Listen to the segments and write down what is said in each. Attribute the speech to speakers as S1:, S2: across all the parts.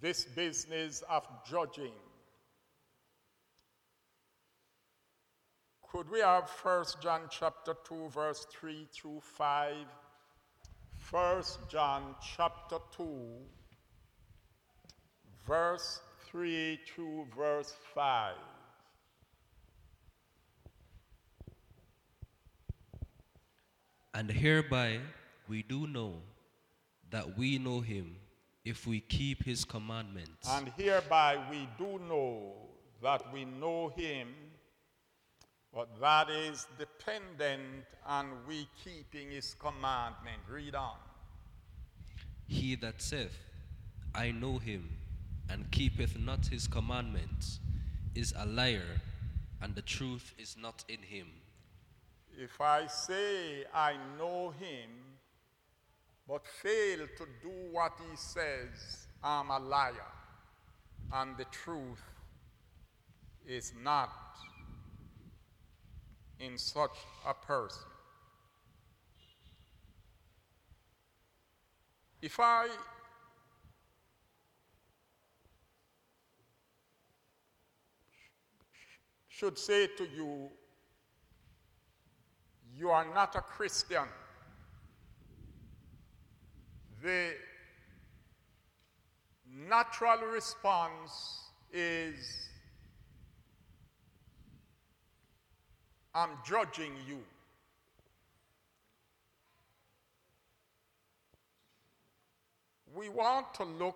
S1: this business of judging. Could we have 1 John chapter 2, verse 3 through 5? 1 John chapter 2, verse 3 through verse 5.
S2: And hereby we do know that we know him, if we keep his commandments.
S1: And hereby we do know that we know him, but that is dependent on we keeping his commandment. Read on.
S2: He that saith, I know him, and keepeth not his commandments, is a liar, and the truth is not in him.
S1: If I say I know him, but fail to do what he says, I'm a liar, and the truth is not in such a person. If I should say to you, you are not a Christian, the natural response is, I'm judging you. We want to look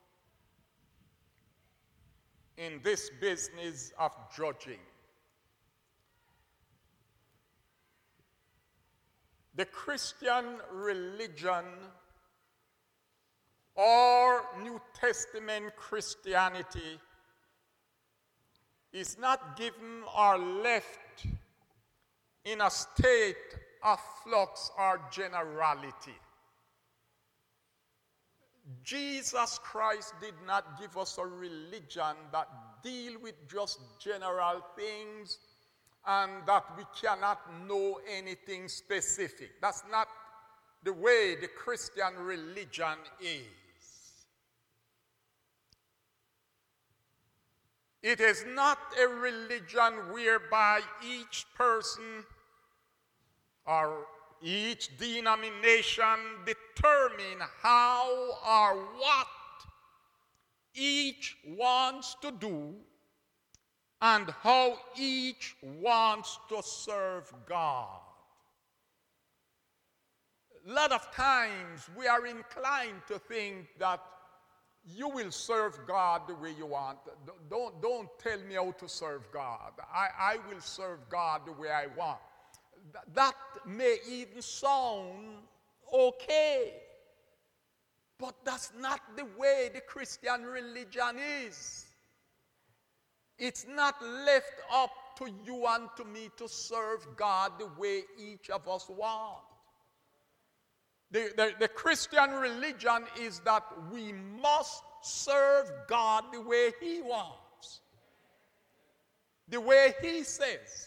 S1: in this business of judging. The Christian religion or New Testament Christianity is not given or left in a state of flux or generality. Jesus Christ did not give us a religion that deal with just general things and that we cannot know anything specific. That's not the way the Christian religion is. It is not a religion whereby each person or each denomination determine how or what each wants to do and how each wants to serve God. A lot of times we are inclined to think that you will serve God the way you want. Don't tell me how to serve God. I will serve God the way I want. That may even sound okay, but that's not the way the Christian religion is. It's not left up to you and to me to serve God the way each of us want. The Christian religion is that we must serve God the way he wants, the way he says.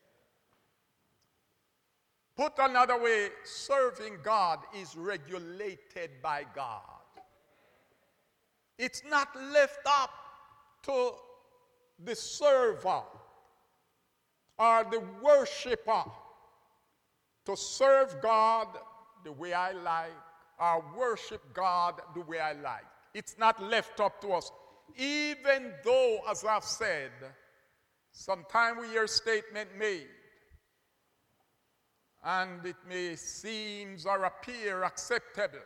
S1: Put another way, serving God is regulated by God. It's not left up to the server or the worshiper to serve God the way I like or worship God the way I like. It's not left up to us. Even though, as I've said, sometimes we hear a statement made and it may seem or appear acceptable.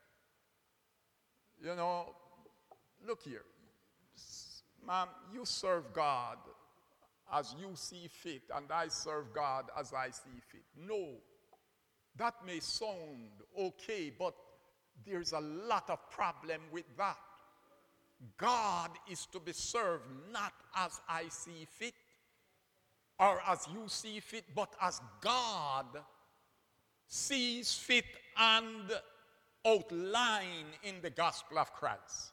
S1: You know, look here. Ma'am, you serve God as you see fit, and I serve God as I see fit. No, that may sound okay, but there's a lot of problem with that. God is to be served not as I see fit or as you see fit, but as God sees fit and outline in the gospel of Christ.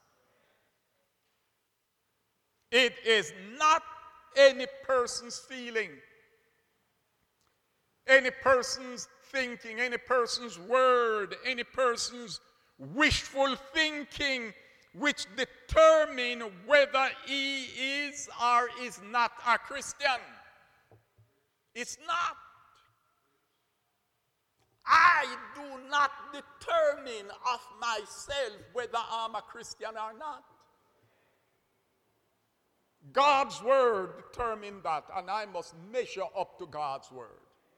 S1: It is not any person's feeling, any person's thinking, any person's word, any person's wishful thinking which determine whether he is or is not a Christian. It's not. I do not determine of myself whether I'm a Christian or not. God's word determines that, and I must measure up to God's word.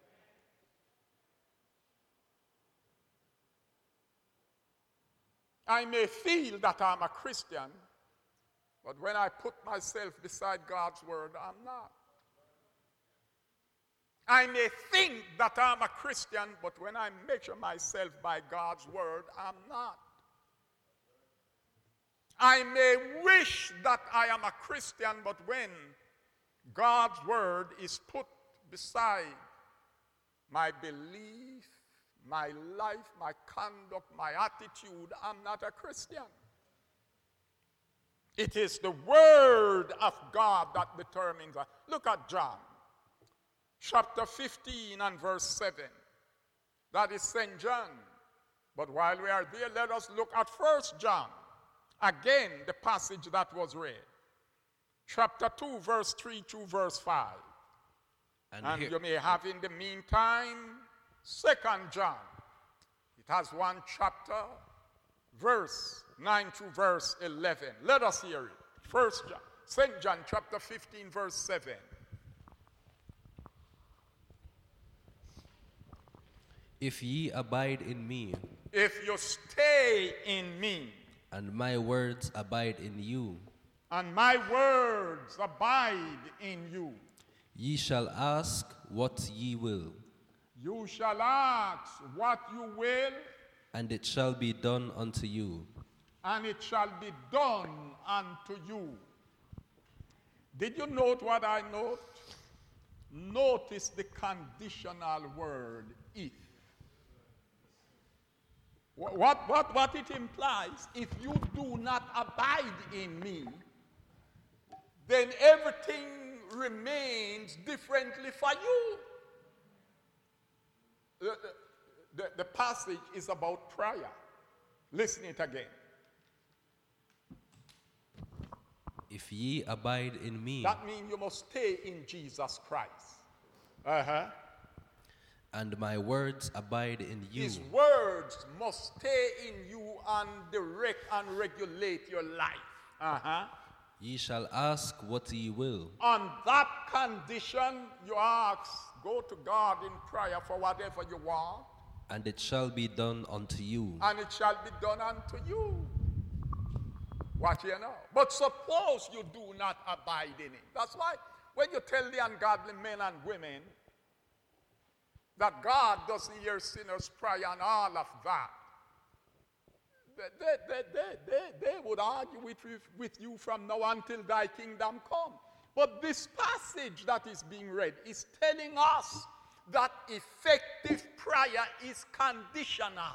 S1: I may feel that I'm a Christian, but when I put myself beside God's word, I'm not. I may think that I'm a Christian, but when I measure myself by God's word, I'm not. I may wish that I am a Christian, but when God's word is put beside my belief, my life, my conduct, my attitude, I'm not a Christian. It is the word of God that determines that. Look at John, chapter 15 and verse 7. That is St. John. But while we are there, let us look at 1 John. Again, the passage that was read. Chapter 2, verse 3 to verse 5. And you may have in the meantime 2 John. It has one chapter, verse 9 to verse 11. Let us hear it. 1 John, St. John chapter 15, verse 7.
S2: If ye abide in me,
S1: if you stay in me,
S2: and my words abide in you,
S1: and my words abide in you,
S2: ye shall ask what ye will.
S1: You shall ask what you will,
S2: and it shall be done unto you.
S1: And it shall be done unto you. Did you note what I note? Notice the conditional word, if. What it implies, if you do not abide in me, then everything remains differently for you. The passage is about prayer. Listen it again.
S2: If ye abide in me,
S1: that means you must stay in Jesus Christ.
S2: And my words abide in you.
S1: His words must stay in you and direct and regulate your life.
S2: Ye shall ask what ye will.
S1: On that condition, you ask, go to God in prayer for whatever you want.
S2: And it shall be done unto you.
S1: And it shall be done unto you. What you know? But suppose you do not abide in it. That's why when you tell the ungodly men and women that God doesn't hear sinners' prayer and all of that, they would argue with you from now until thy kingdom come. But this passage that is being read is telling us that effective prayer is conditional.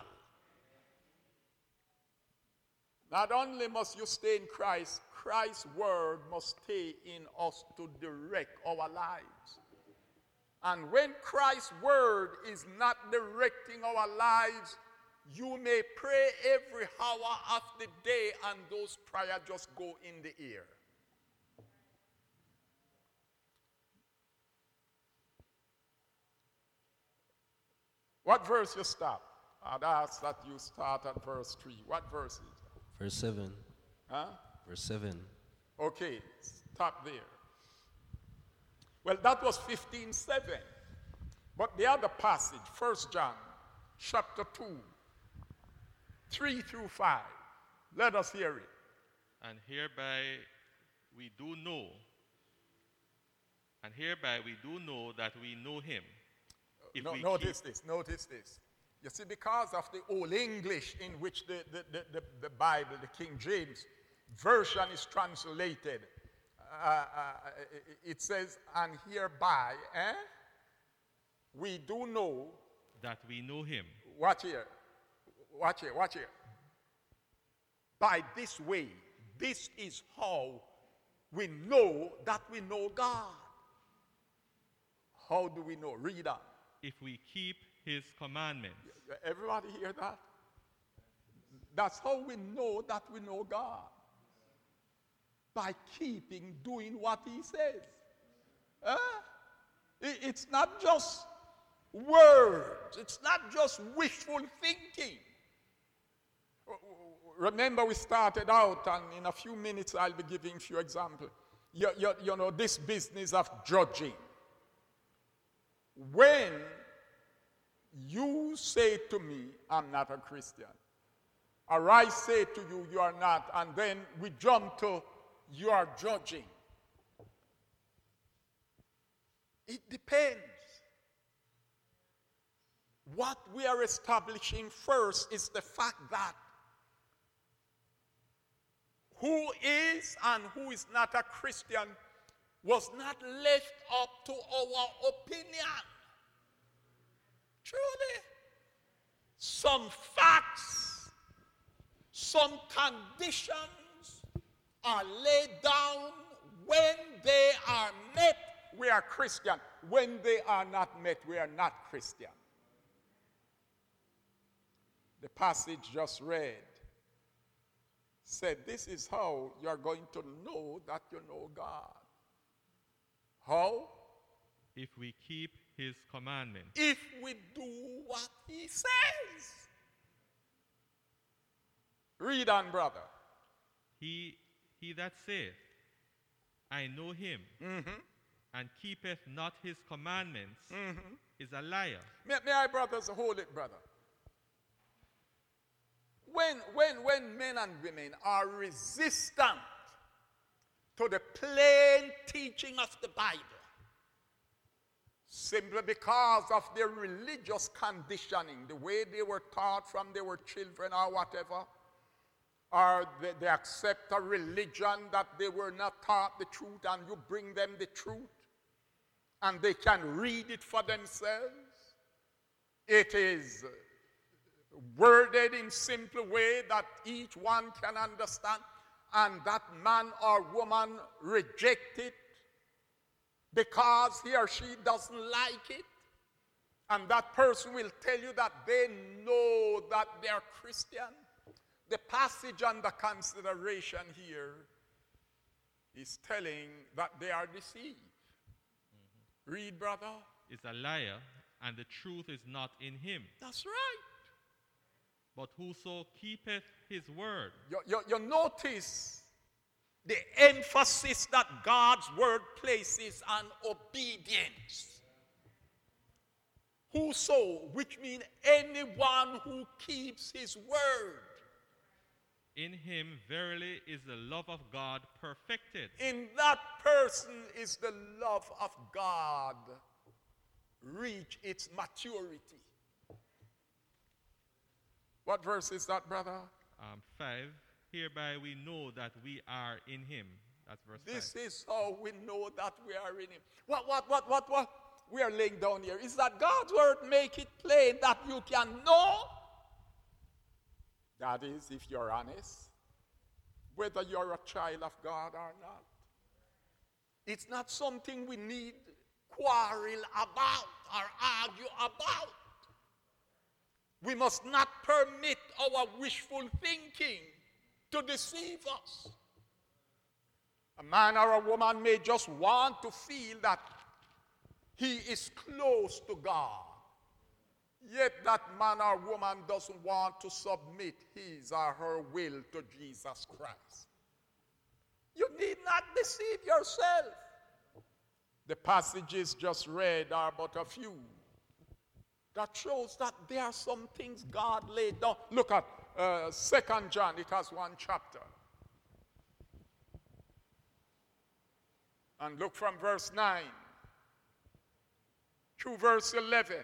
S1: Not only must you stay in Christ, Christ's word must stay in us to direct our lives. And when Christ's word is not directing our lives, you may pray every hour of the day and those prayers just go in the air. What verse you stop? I'd ask that you start at verse 3. What verse is that?
S2: Verse 7.
S1: Huh?
S2: Verse 7.
S1: Okay, stop there. Well, that was 15:7. But the other passage, 1 John, chapter 2, 3 through 5. Let us hear it.
S3: And hereby we do know that we know him.
S1: Notice this. You see, because of the Old English in which the Bible, the King James Version is translated, it says, and hereby, we do know
S3: that we know him.
S1: Watch here. By this way, this is how we know that we know God. How do we know? Read on.
S3: If we keep his commandments.
S1: Everybody hear that? That's how we know that we know God. by doing what he says. Huh? It's not just words. It's not just wishful thinking. Remember, we started out, and in a few minutes I'll be giving a few examples. You know, this business of judging. When you say to me, I'm not a Christian, or I say to you, you are not, and then we jump to, you are judging. It depends. What we are establishing first is the fact that who is and who is not a Christian was not left up to our opinion. Truly. Some facts, some conditions are laid down. When they are met, we are Christian. When they are not met, we are not Christian. The passage just read said, this is how you are going to know that you know God. How?
S3: If we keep his commandments.
S1: If we do what he says. Read on, brother.
S3: He that saith, I know him, and keepeth not his commandments, is a liar.
S1: May I, brothers, hold it, brother. When men and women are resistant to the plain teaching of the Bible, simply because of their religious conditioning, the way they were taught from they were children or whatever, or they accept a religion that they were not taught the truth, and you bring them the truth, and they can read it for themselves. It is worded in simple way that each one can understand, and that man or woman reject it because he or she doesn't like it, and that person will tell you that they know that they are Christian. The passage under consideration here is telling that they are deceived. Read, brother.
S3: Is a liar, and the truth is not in him.
S1: That's right.
S3: But whoso keepeth his word.
S1: You notice the emphasis that God's word places on obedience. Whoso, which means anyone who keeps his word.
S3: In him verily is the love of God perfected.
S1: In that person is the love of God reach its maturity. What verse is that, brother?
S3: 5. Hereby we know that we are in him. That's verse 5.
S1: This is how we know that we are in him. What we are laying down here is that God's word make it plain that you can know. That is, if you're honest, whether you're a child of God or not. It's not something we need quarrel about or argue about. We must not permit our wishful thinking to deceive us. A man or a woman may just want to feel that he is close to God. Yet that man or woman doesn't want to submit his or her will to Jesus Christ. You need not deceive yourself. The passages just read are but a few. That shows that there are some things God laid down. Look at 2 John. It has one chapter. And look from verse 9 through verse 11.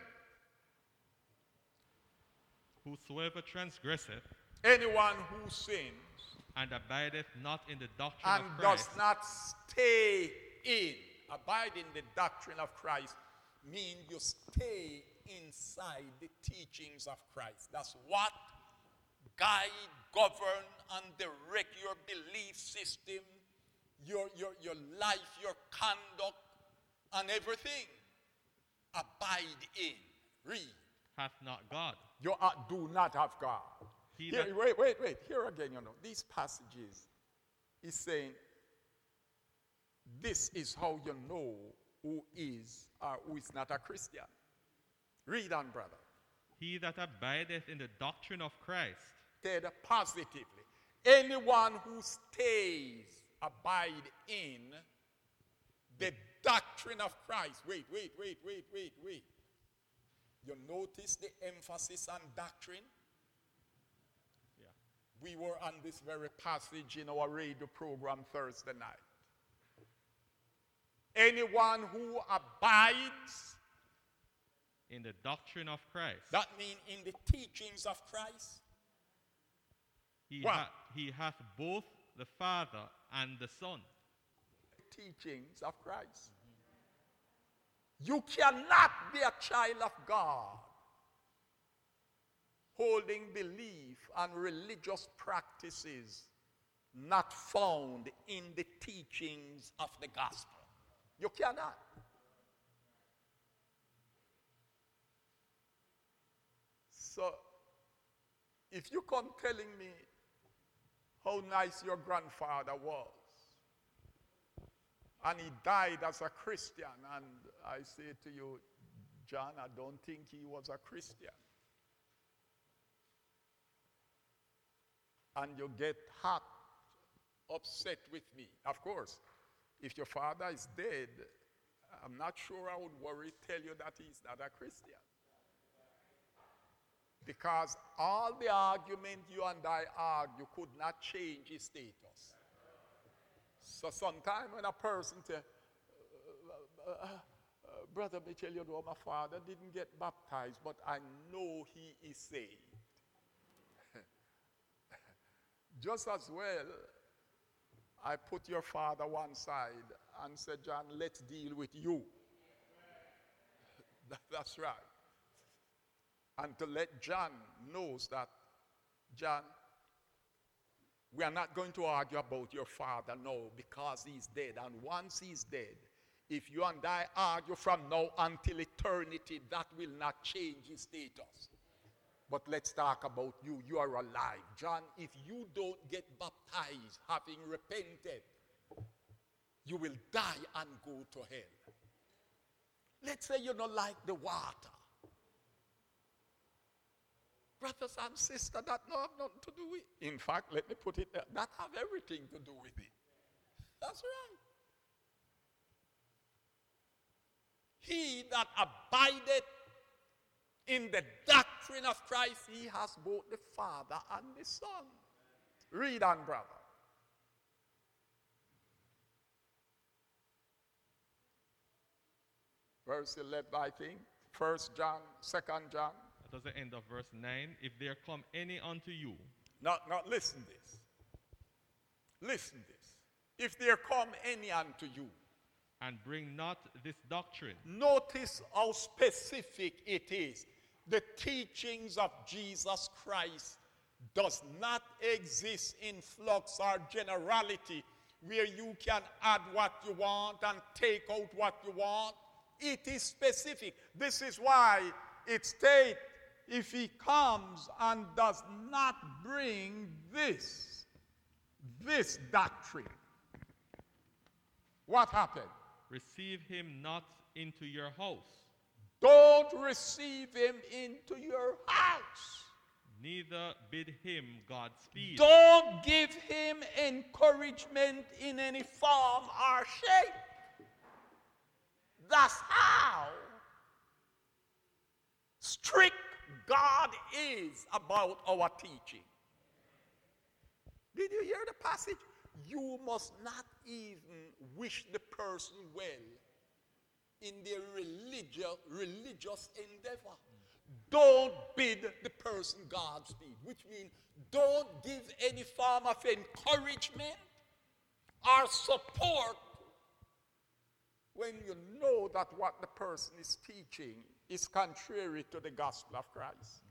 S3: Whosoever transgresseth,
S1: anyone who sins,
S3: and abideth not in the doctrine
S1: and
S3: of Christ,
S1: does not stay in, abide in the doctrine of Christ, means you stay inside the teachings of Christ. That's what guide, govern, and direct your belief system, your life, your conduct, and everything. Abide in. Read.
S3: hath not God.
S1: You do not have God. Here, wait. Here again, these passages, he's saying, This is how you know who is or who is not a Christian. Read on, brother.
S3: He that abideth in the doctrine of Christ.
S1: Said positively. Anyone who stays, abide in the doctrine of Christ. Wait. You notice the emphasis on doctrine?
S3: Yeah.
S1: We were on this very passage in our radio program Thursday night. Anyone who abides
S3: In the doctrine of Christ.
S1: that means in the teachings of Christ.
S3: He,
S1: What?
S3: he hath both the Father and the Son.
S1: Teachings of Christ. You cannot be a child of God holding belief and religious practices not found in the teachings of the gospel. You cannot. So, if you come telling me how nice your grandfather was, and he died as a Christian, and I say to you, John, I don't think he was a Christian. And you get hot, upset with me. Of course, if your father is dead, I'm not sure I would worry, tell you that he's not a Christian. Because all the argument you and I argue could not change his status. So sometimes when a person says, brother, me tell you though, my father didn't get baptized, but I know he is saved. Just as well, I put your father one side and said, John, let's deal with you. That's right. And to let John knows that, John, we are not going to argue about your father now because he's dead. And once he's dead, if you and I argue from now until eternity, that will not change his status. But let's talk about you. You are alive. John, if you don't get baptized having repented, you will die and go to hell. Let's say you don't like the water. Brothers and sisters, that don't have nothing to do with it. In fact, let me put it there, that have everything to do with it. That's right. He that abideth in the doctrine of Christ, he has both the Father and the Son. Read on, brother. Verse 11, I think. 1 John, 2 John.
S3: That was the end of verse 9. If there come any unto you.
S1: Now listen this. Listen this. If there come any unto you.
S3: And bring not this doctrine.
S1: Notice how specific it is. The teachings of Jesus Christ does not exist in flux or generality where you can add what you want and take out what you want. It is specific. This is why it states, if he comes and does not bring this doctrine, what happened?
S3: Receive him not into your house.
S1: Don't receive him into your house.
S3: Neither bid him Godspeed.
S1: Don't give him encouragement in any form or shape. That's how strict God is about our teaching. Did you hear the passage? You must not even wish the person well in their religious endeavor. Don't bid the person Godspeed, which means don't give any form of encouragement or support when you know that what the person is teaching is contrary to the gospel of Christ.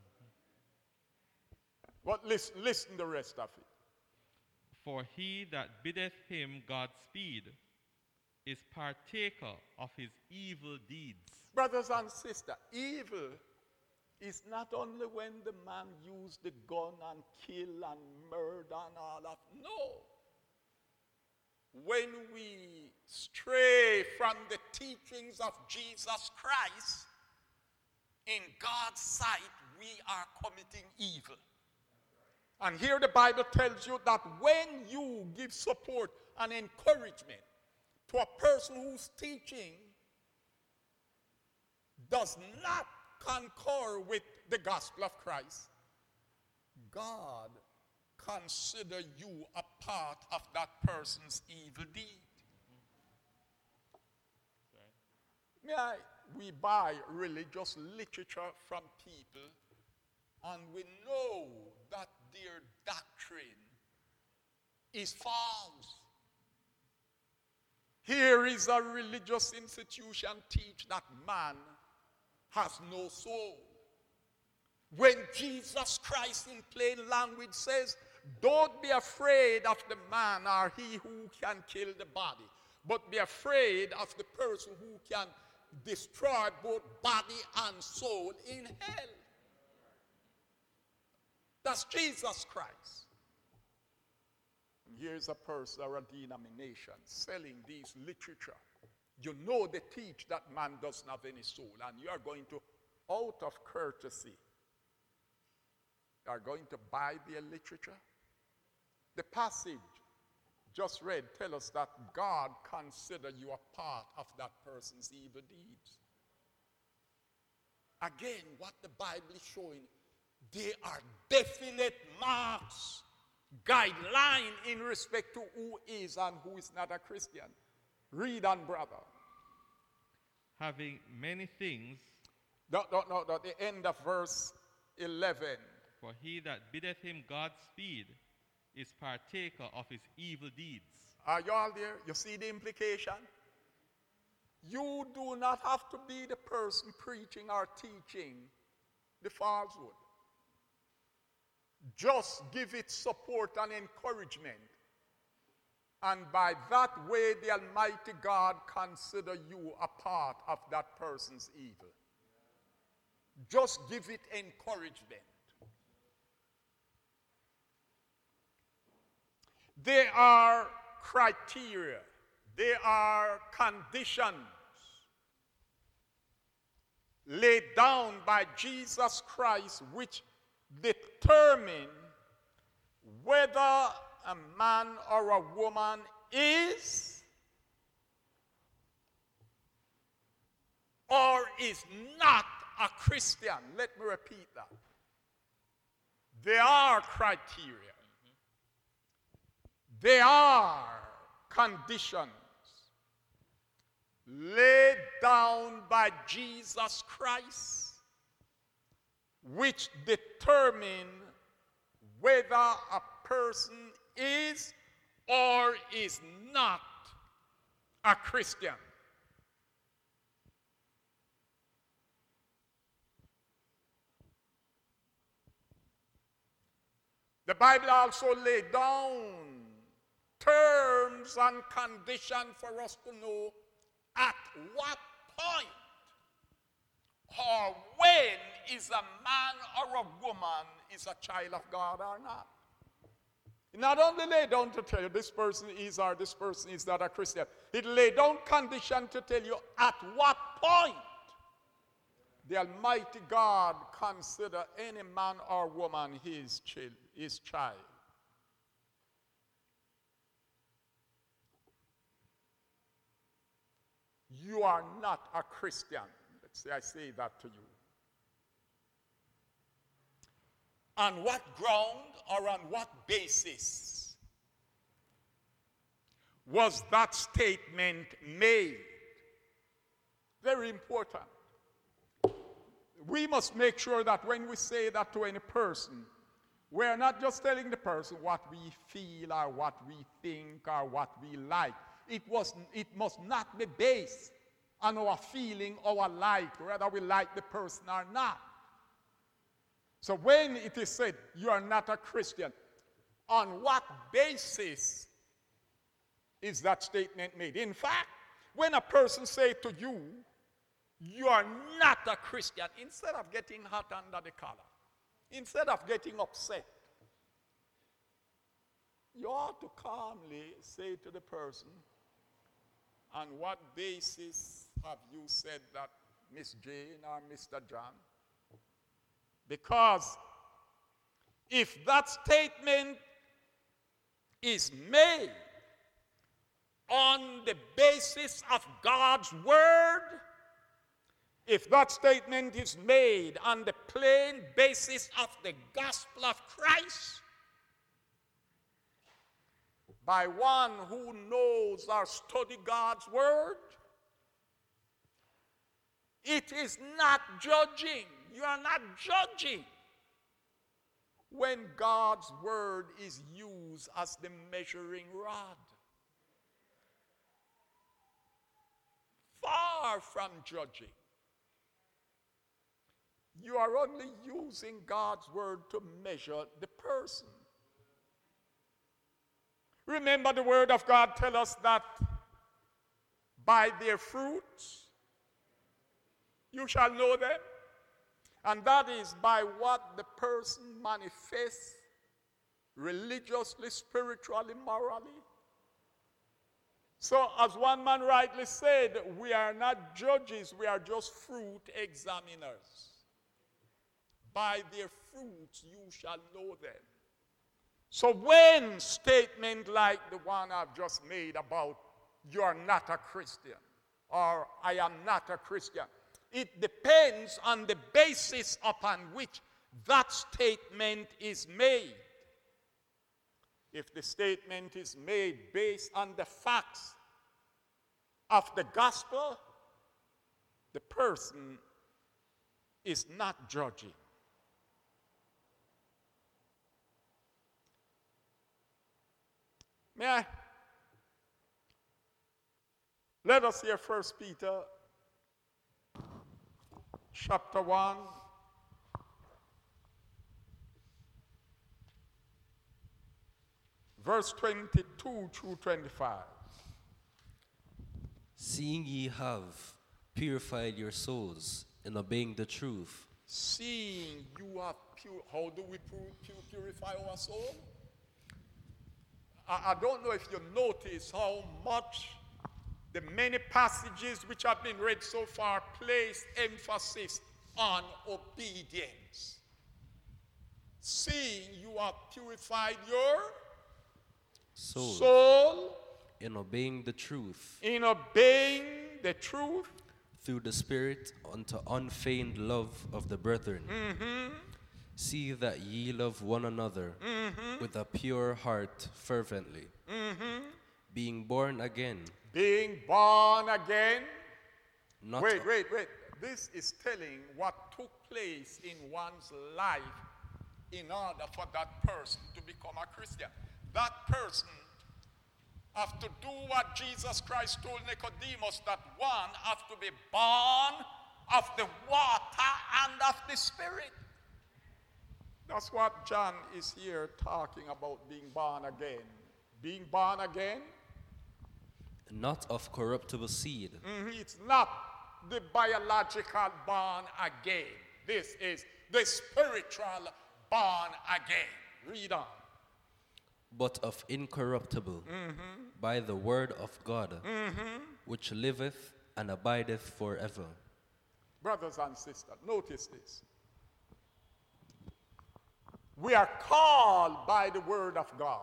S1: But listen the rest of it.
S3: For he that biddeth him Godspeed is partaker of his evil deeds.
S1: Brothers and sisters, evil is not only when the man used the gun and kill and murder and all that. No. when we stray from the teachings of Jesus Christ, in God's sight, we are committing evil. And here the Bible tells you that when you give support and encouragement to a person whose teaching does not concur with the gospel of Christ, God consider you a part of that person's evil deed. We buy religious literature from people, and we know that their doctrine is false. Here is a religious institution teach that man has no soul. When Jesus Christ in plain language says, don't be afraid of the man or he who can kill the body, but be afraid of the person who can destroy both body and soul in hell. That's Jesus Christ. And here's a person or a denomination selling these literature. You know they teach that man doesn't have any soul, and you are going to, out of courtesy, you are going to buy their literature. The passage just read tell us that God considers you a part of that person's evil deeds. Again, what the Bible is showing, they are definite marks, guideline in respect to who is and who is not a Christian. Read on, brother.
S3: Having many things.
S1: No, the end of verse 11.
S3: For he that biddeth him Godspeed is partaker of his evil deeds.
S1: Are you all there? You see the implication? You do not have to be the person preaching or teaching the falsehood. Just give it support and encouragement. And by that way, the Almighty God consider you a part of that person's evil. Just give it encouragement. There are criteria. There are conditions laid down by Jesus Christ which determine whether a man or a woman is or is not a Christian. Let me repeat that. There are criteria. There are conditions laid down by Jesus Christ which determine whether a person is or is not a Christian. The Bible also laid down terms and conditions for us to know at what point or when is a man or a woman is a child of God or not. It not only lay down to tell you this person is or this person is not a Christian. It lay down condition to tell you at what point the Almighty God consider any man or woman his child. You are not a Christian. Let's say I say that to you. On what ground or on what basis was that statement made? Very important. We must make sure that when we say that to any person, we're not just telling the person what we feel or what we think or what we like. It must not be based on our feeling, our like, whether we like the person or not. So when it is said, you are not a Christian, on what basis is that statement made? In fact, when a person says to you, you are not a Christian, instead of getting hot under the collar, instead of getting upset, you ought to calmly say to the person, on what basis have you said that, Miss Jane or Mr. John? Because if that statement is made on the basis of God's word, if that statement is made on the plain basis of the gospel of Christ, by one who knows or study God's word, it is not judging. You are not judging when God's word is used as the measuring rod. Far from judging. You are only using God's word to measure the person. Remember, the word of God tells us that by their fruits you shall know them. And that is by what the person manifests religiously, spiritually, morally. So, as one man rightly said, we are not judges, we are just fruit examiners. By their fruits you shall know them. So when statement like the one I've just made about you are not a Christian or I am not a Christian, it depends on the basis upon which that statement is made. If the statement is made based on the facts of the gospel, the person is not judging. May I? Let us hear 1 Peter chapter 1. Verse 22 through 25.
S2: Seeing ye have purified your souls in obeying the truth.
S1: Seeing you are pure. How do we purify our soul? I don't know if you notice how much the many passages which have been read so far place emphasis on obedience. Seeing you have purified your soul
S2: in obeying the truth.
S1: In obeying the truth.
S2: Through the Spirit unto unfeigned love of the brethren.
S1: Mm-hmm.
S2: See that ye love one another with a pure heart fervently. Mm-hmm. Being born again.
S1: Being born again. Wait. This is telling what took place in one's life in order for that person to become a Christian. That person have to do what Jesus Christ told Nicodemus, that one have to be born of the water and of the Spirit. That's what John is here talking about, being born again. Being born again.
S2: Not of corruptible seed.
S1: It's not the biological born again. This is the spiritual born again. Read on.
S2: But of incorruptible, by the word of God, which liveth and abideth forever.
S1: Brothers and sisters, notice this. We are called by the word of God.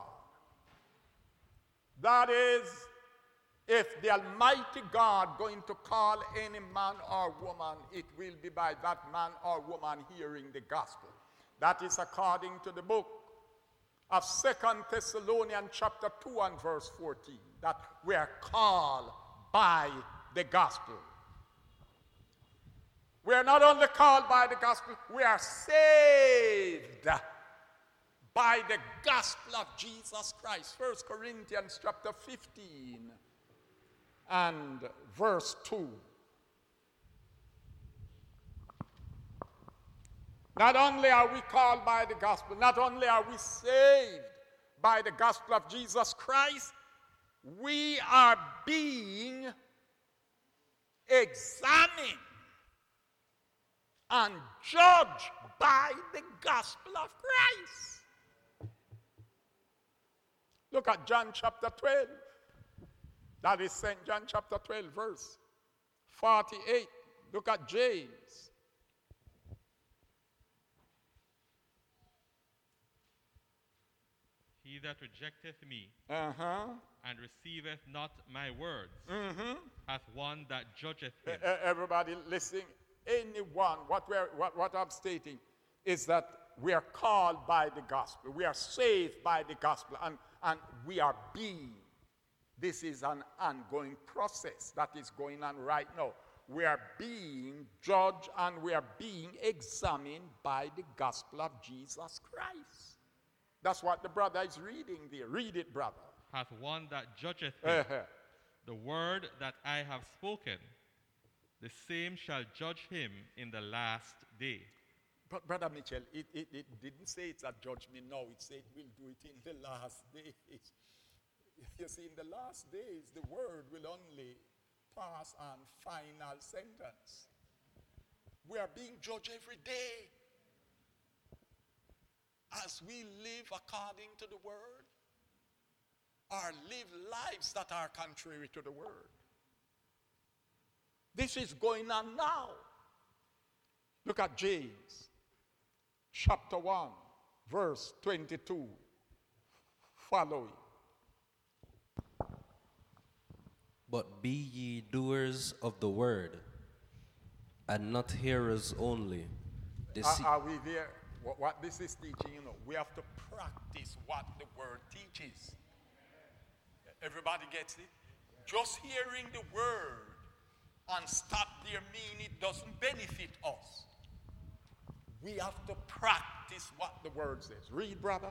S1: That is, if the Almighty God going to call any man or woman, it will be by that man or woman hearing the gospel. That is according to the book of 2 Thessalonians chapter 2 and verse 14, that we are called by the gospel. We are not only called by the gospel, we are saved by the gospel of Jesus Christ. 1 Corinthians chapter 15 and verse 2. Not only are we called by the gospel, not only are we saved by the gospel of Jesus Christ, we are being examined and judged by the gospel of Christ. Look at John chapter 12. That is St. John chapter 12, verse 48. Look at James.
S3: He that rejecteth me
S1: Uh-huh.
S3: and receiveth not my words hath one that judgeth him.
S1: Everybody listening, anyone, what I'm stating is that we are called by the gospel. We are saved by the gospel, and we are being. This is an ongoing process that is going on right now. We are being judged and we are being examined by the gospel of Jesus Christ. That's what the brother is reading there. Read it, brother.
S3: Hath one that judgeth him. The word that I have spoken, the same shall judge him in the last day.
S1: But Brother Mitchell, it didn't say it's a judgment now. It said we'll do it in the last days. You see, in the last days, the word will only pass on final sentence. We are being judged every day as we live according to the word or live lives that are contrary to the word. This is going on now. Look at James chapter 1, verse 22 following.
S2: But be ye doers of the word, and not hearers only.
S1: Are we there? What this is teaching, we have to practice what the word teaches. Everybody gets it? Just hearing the word and stop there mean it doesn't benefit us. We have to practice what the word says. Read, brother.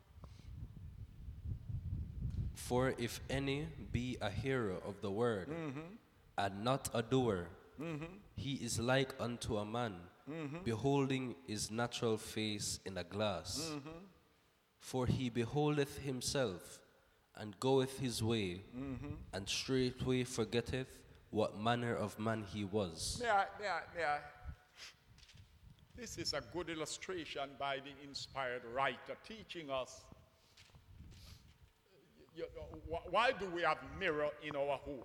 S2: For if any be a hearer of the word, and not a doer, he is like unto a man, beholding his natural face in a glass. For he beholdeth himself, and goeth his way, and straightway forgetteth what manner of man he was.
S1: May I? This is a good illustration by the inspired writer teaching us why do we have mirror in our home?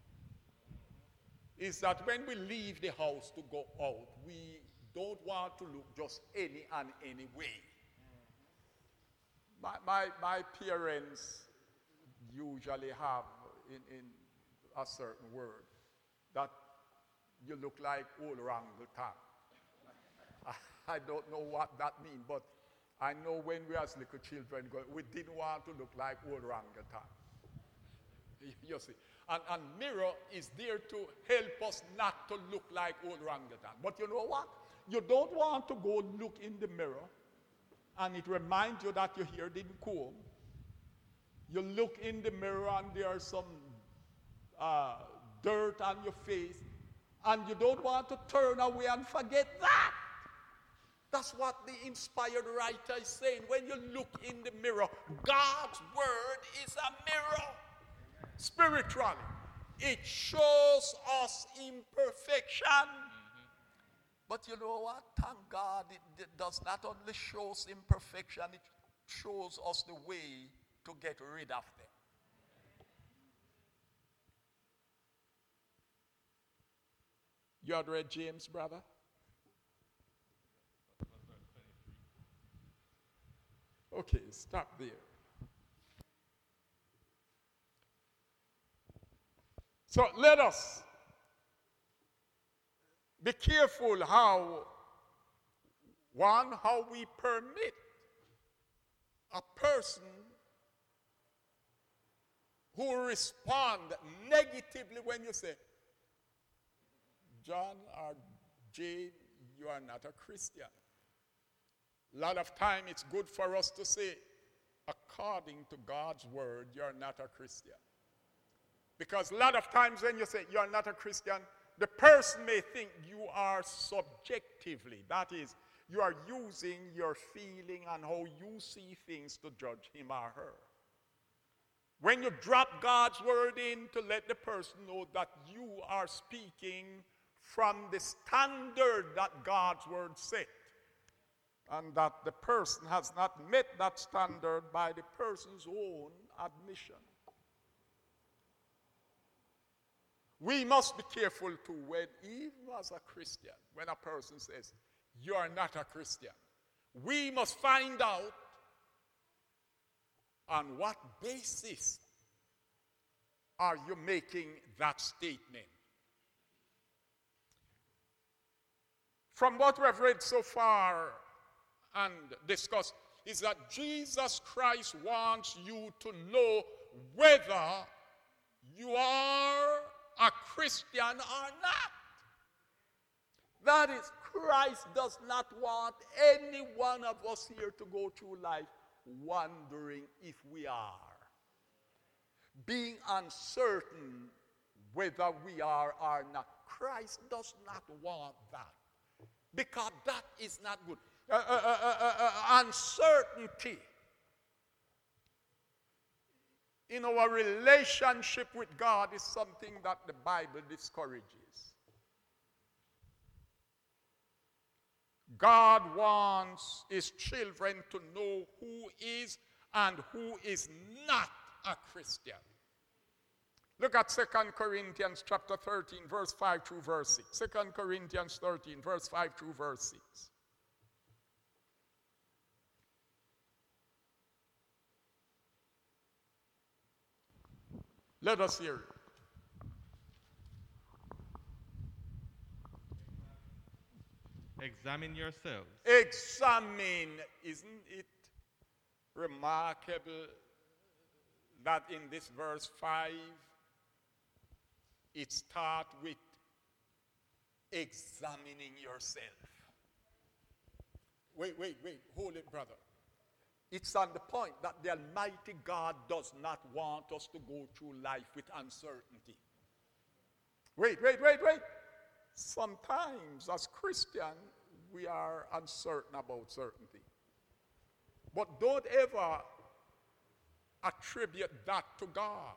S1: Is that when we leave the house to go out, we don't want to look just any and any way. My parents usually have in a certain word that you look like old orangutan. I don't know what that means, but I know when we as little children, we didn't want to look like old orangutan. You see. And mirror is there to help us not to look like old orangutan. But you know what? You don't want to go look in the mirror and it reminds you that your hair didn't comb. You look in the mirror and there's some dirt on your face and you don't want to turn away and forget that. That's what the inspired writer is saying. When you look in the mirror, God's word is a mirror. Spiritually, it shows us imperfection. But you know what? Thank God it does not only show us imperfection, it shows us the way to get rid of them. You had read James, brother? Okay, stop there. So let us be careful how we permit a person who respond negatively when you say, John or Jane, you are not a Christian. A lot of time it's good for us to say, according to God's word, you're not a Christian. Because a lot of times when you say you're not a Christian, the person may think you are subjectively. That is, you are using your feeling and how you see things to judge him or her. When you drop God's word in to let the person know that you are speaking from the standard that God's word set, and that the person has not met that standard by the person's own admission. We must be careful too when, even as a Christian, when a person says, you are not a Christian, we must find out on what basis are you making that statement. From what we have read so far and discussed is that Jesus Christ wants you to know whether you are a Christian or not. That is, Christ does not want any one of us here to go through life wondering if we are, being uncertain whether we are or not. Christ does not want that, because that is not good. Uncertainty in our relationship with God is something that the Bible discourages. God wants his children to know who is and who is not a Christian. Look at 2 Corinthians chapter 13, verse 5 through verse 6. 2 Corinthians 13, verse 5 through verse 6. Let us hear it.
S3: Examine yourselves.
S1: Examine. Isn't it remarkable that in this verse 5, it starts with examining yourself? Wait, hold it, brother. It's on the point that the Almighty God does not want us to go through life with uncertainty. Wait. Sometimes as Christians, we are uncertain about certain things. But don't ever attribute that to God.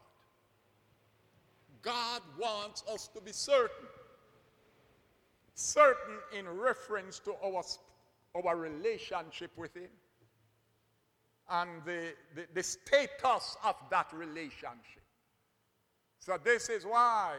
S1: God wants us to be certain. Certain in reference to our relationship with him and the status of that relationship. So this is why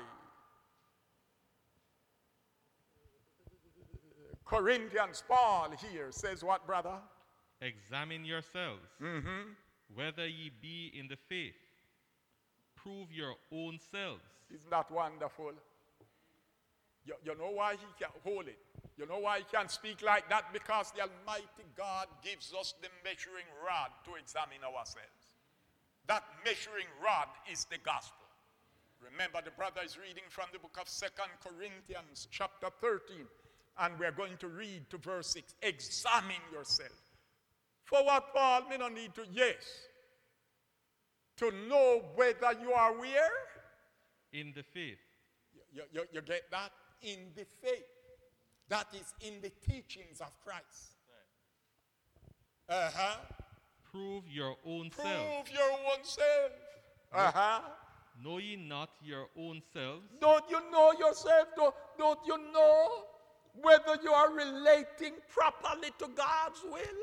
S1: Corinthians, Paul here says what, brother?
S3: Examine yourselves, whether ye be in the faith. Prove your own selves.
S1: Isn't that wonderful? You know why he can hold it? You know why he can speak like that? Because the Almighty God gives us the measuring rod to examine ourselves. That measuring rod is the gospel. Remember, the brother is reading from the book of 2 Corinthians chapter 13. And we're going to read to verse 6. Examine yourself. For what, Paul? Me no need to, yes. To know whether you are where?
S3: In the faith.
S1: You get that? In the faith. That is in the teachings of Christ.
S3: Right. Prove your own self.
S1: Prove your own self.
S3: Know ye not your own selves?
S1: Don't you know yourself? Don't you know whether you are relating properly to God's will?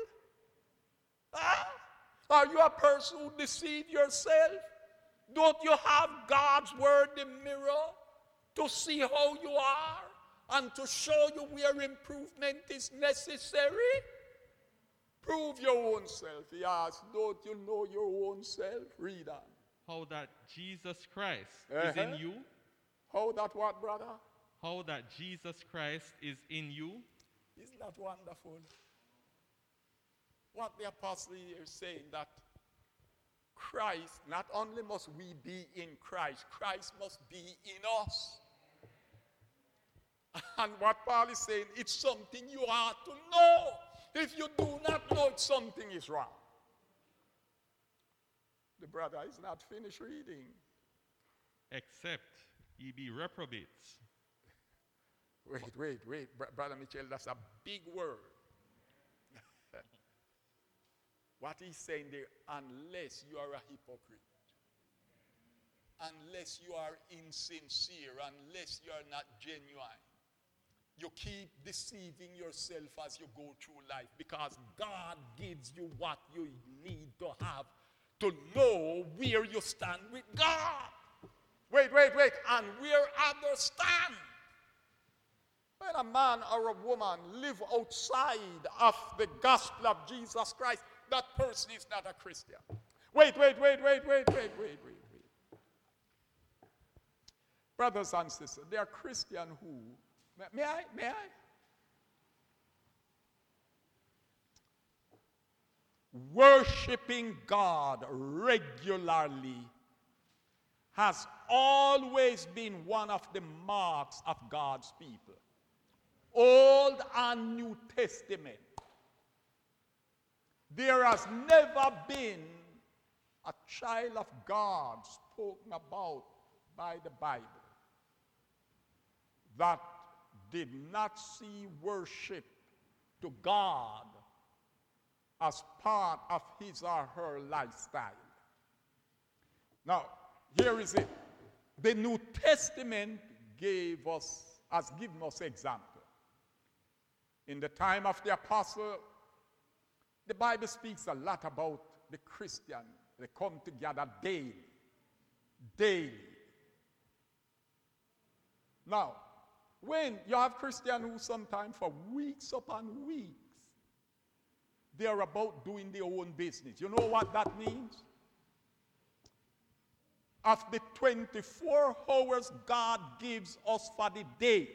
S1: Are you a person who deceives yourself? Don't you have God's word, the mirror, to see how you are and to show you where improvement is necessary? Prove your own self. He asks, don't you know your own self? Read on.
S3: How that Jesus Christ is in you.
S1: How that what, brother?
S3: How that Jesus Christ is in you.
S1: Isn't that wonderful? What the apostle here is saying, that Christ, not only must we be in Christ, Christ must be in us. And what Paul is saying, it's something you are to know. If you do not know it, something is wrong. The brother is not finished reading.
S3: Except ye be reprobates.
S1: Wait. Brother Mitchell, that's a big word. What he's saying there, unless you are a hypocrite, unless you are insincere, unless you are not genuine, you keep deceiving yourself as you go through life, because God gives you what you need to have to know where you stand with God. Wait, and where others stand. When a man or a woman live outside of the gospel of Jesus Christ, that person is not a Christian. Wait. Brothers and sisters, there are Christians who, may I? Worshipping God regularly has always been one of the marks of God's people. Old and New Testament. There has never been a child of God spoken about by the Bible that did not see worship to God as part of his or her lifestyle. Now, here is it. The New Testament has given us example. In the time of the apostle, the Bible speaks a lot about the Christian. They come together daily. Now, when you have Christians who sometimes for weeks upon weeks, they are about doing their own business. You know what that means? Of the 24 hours God gives us for the day,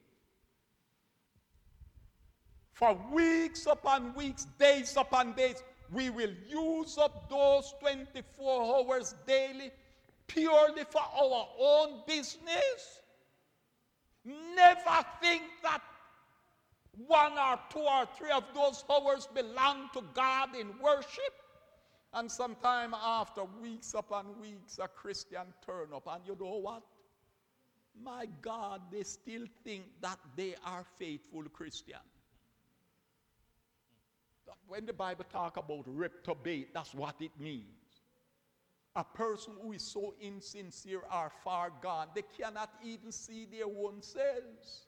S1: for weeks upon weeks, days upon days, we will use up those 24 hours daily purely for our own business. Never think that 1 or 2 or 3 of those hours belong to God in worship. And sometime after weeks upon weeks, a Christian turn up, and you know what? My God, they still think that they are faithful Christians. When the Bible talk about reprobate, that's what it means. A person who is so insincere or far gone, they cannot even see their own selves.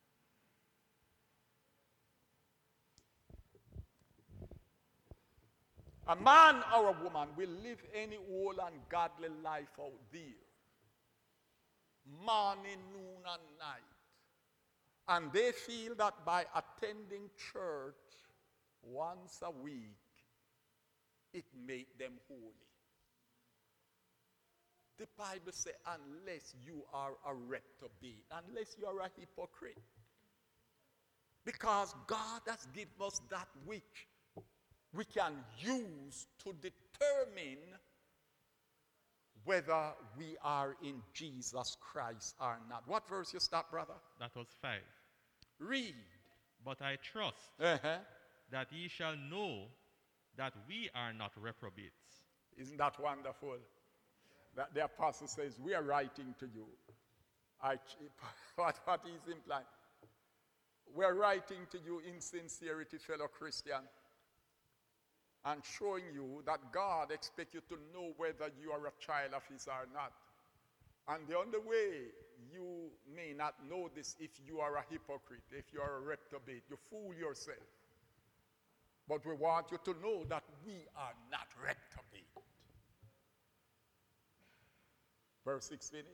S1: A man or a woman will live any whole and godly life out there, morning, noon, and night. And they feel that by attending church once a week, it makes them holy. The Bible says, unless you are a reprobate, unless you are a hypocrite. Because God has given us that which we can use to determine whether we are in Jesus Christ or not. What verse you start, brother?
S3: That was 5.
S1: Read.
S3: But I trust that ye shall know that we are not reprobates.
S1: Isn't that wonderful? That the apostle says, we are writing to you. What is implying? We are writing to you in sincerity, fellow Christian, and showing you that God expects you to know whether you are a child of his or not. And the only way you may not know this if you are a hypocrite, if you are a reprobate, you fool yourself. But we want you to know that we are not reprobate. Verse 6 finish.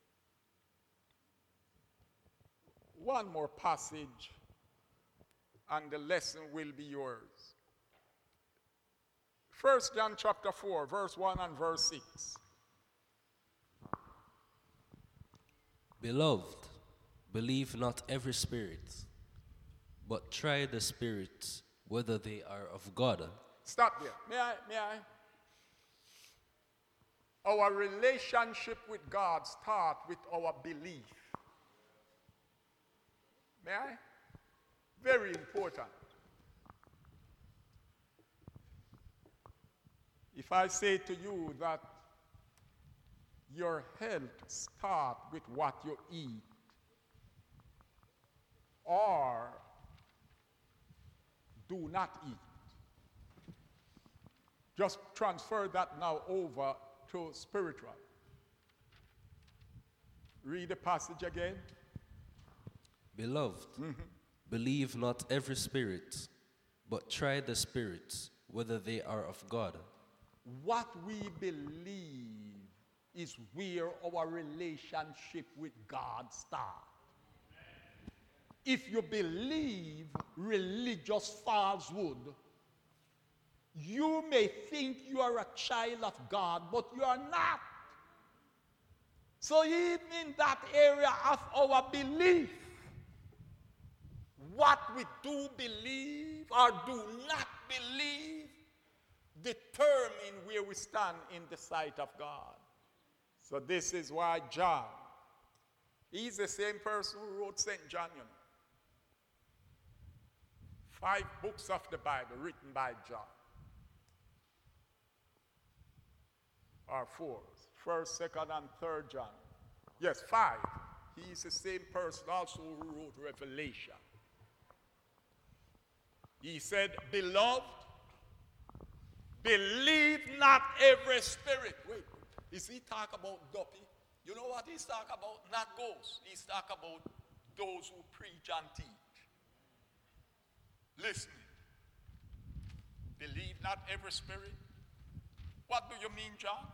S1: One more passage and the lesson will be yours. 1 John chapter 4, verse 1 and verse 6.
S2: Beloved, believe not every spirit, but try the spirits whether they are of God.
S1: Stop there. May I? Our relationship with God starts with our belief. May I? Very important. If I say to you that your health starts with what you eat, or do not eat, just transfer that now over to spiritual. Read the passage again.
S2: Beloved, believe not every spirit, but try the spirits, whether they are of God.
S1: What we believe is where our relationship with God starts. If you believe religious falsehood, you may think you are a child of God, but you are not. So even in that area of our belief, what we do believe or do not believe determine where we stand in the sight of God. So this is why John, he's the same person who wrote St. John, you know. 5 books of the Bible written by John. Or 4. 1st, 2nd, and 3rd John. Yes, 5. He's the same person also who wrote Revelation. He said, beloved, believe not every spirit. Wait, is he talk about Duppy? You know what he's talking about? Not ghosts. He's talking about those who preach and teach. Listen. Believe not every spirit. What do you mean, John?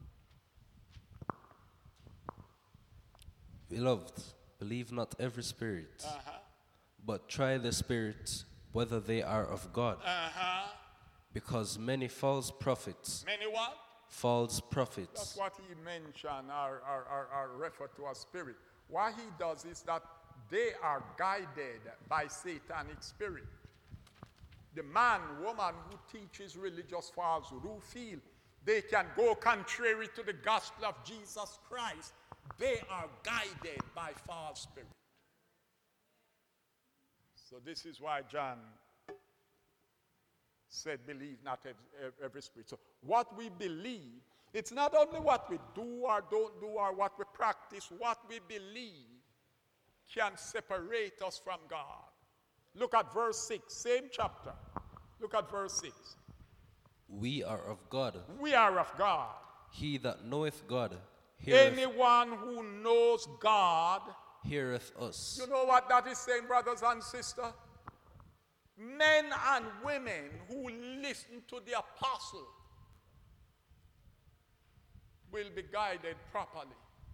S2: Beloved, believe not every spirit, but try the spirits, whether they are of God. Because many false prophets.
S1: Many what?
S2: False prophets.
S1: That's what he mentioned or referred to as spirit. What he does is that they are guided by satanic spirit. The man, woman who teaches religious falsehood, who feel they can go contrary to the gospel of Jesus Christ, they are guided by false spirit. So this is why John said, believe not every spirit. So what we believe, it's not only what we do or don't do or what we practice, what we believe can separate us from God. Look at verse 6, same chapter. Look at verse 6.
S2: We are of God.
S1: We are of God.
S2: He that knoweth God heareth,
S1: anyone who knows God
S2: heareth us.
S1: You know what that is saying, brothers and sisters? Men and women who listen to the apostle will be guided properly.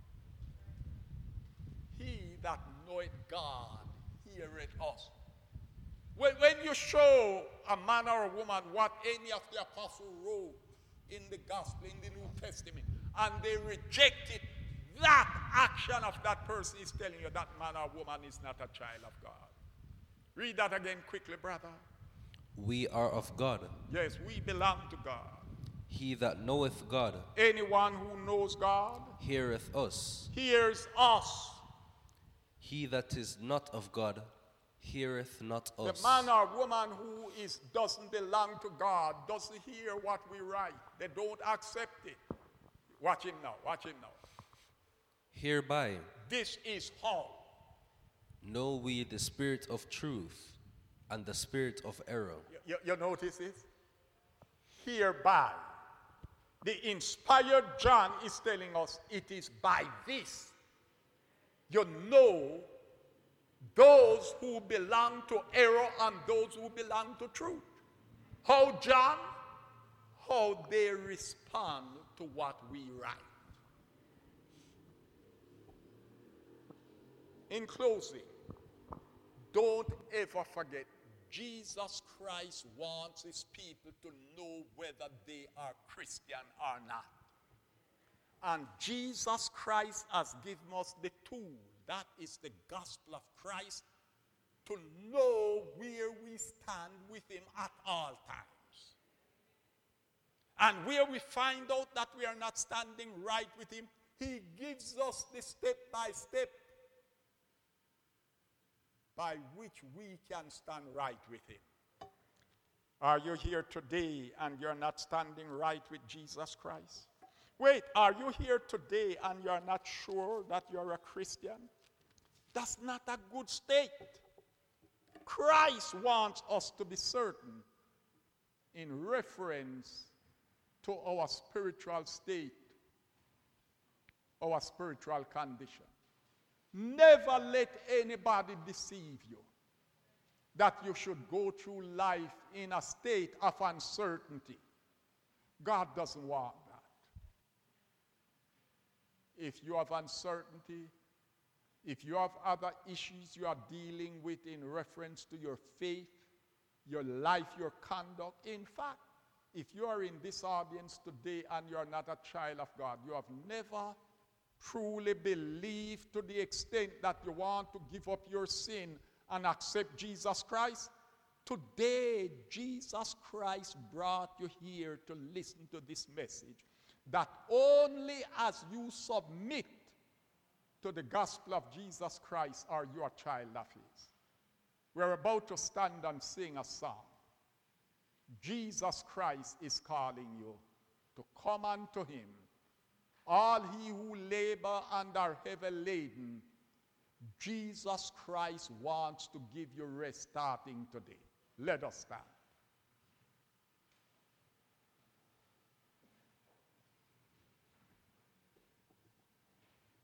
S1: He that knoweth God heareth us. When you show a man or a woman what any of the apostles wrote in the gospel, in the New Testament, and they reject it, that action of that person is telling you that man or woman is not a child of God. Read that again quickly, brother.
S2: We are of God.
S1: Yes, we belong to God.
S2: He that knoweth God
S1: anyone who knows God
S2: heareth us.
S1: Hears us.
S2: He that is not of God heareth not us.
S1: The man or woman who doesn't belong to God doesn't hear what we write. They don't accept it. Watch him now. Watch him now.
S2: Hereby
S1: this is how
S2: know we the spirit of truth and the spirit of error.
S1: You notice this? Hereby. The inspired John is telling us it is by this you know those who belong to error and those who belong to truth. How, John? How they respond to what we write. In closing, don't ever forget, Jesus Christ wants his people to know whether they are Christian or not. And Jesus Christ has given us the tool, that is the gospel of Christ, to know where we stand with him at all times. And where we find out that we are not standing right with him, he gives us the step-by-step by which we can stand right with him. Are you here today and you're not standing right with Jesus Christ? Wait, are you here today and you're not sure that you're a Christian? That's not a good state. Christ wants us to be certain in reference to our spiritual state, our spiritual condition. Never let anybody deceive you that you should go through life in a state of uncertainty. God doesn't want that. If you have uncertainty, if you have other issues you are dealing with in reference to your faith, your life, your conduct, in fact, if you are in this audience today and you are not a child of God, you have never truly believed to the extent that you want to give up your sin and accept Jesus Christ, today Jesus Christ brought you here to listen to this message, that only as you submit to the gospel of Jesus Christ are you a child of his. We're about to stand and sing a song. Jesus Christ is calling you to come unto him. All he who labor and are heavy laden, Jesus Christ wants to give you rest starting today. Let us stand.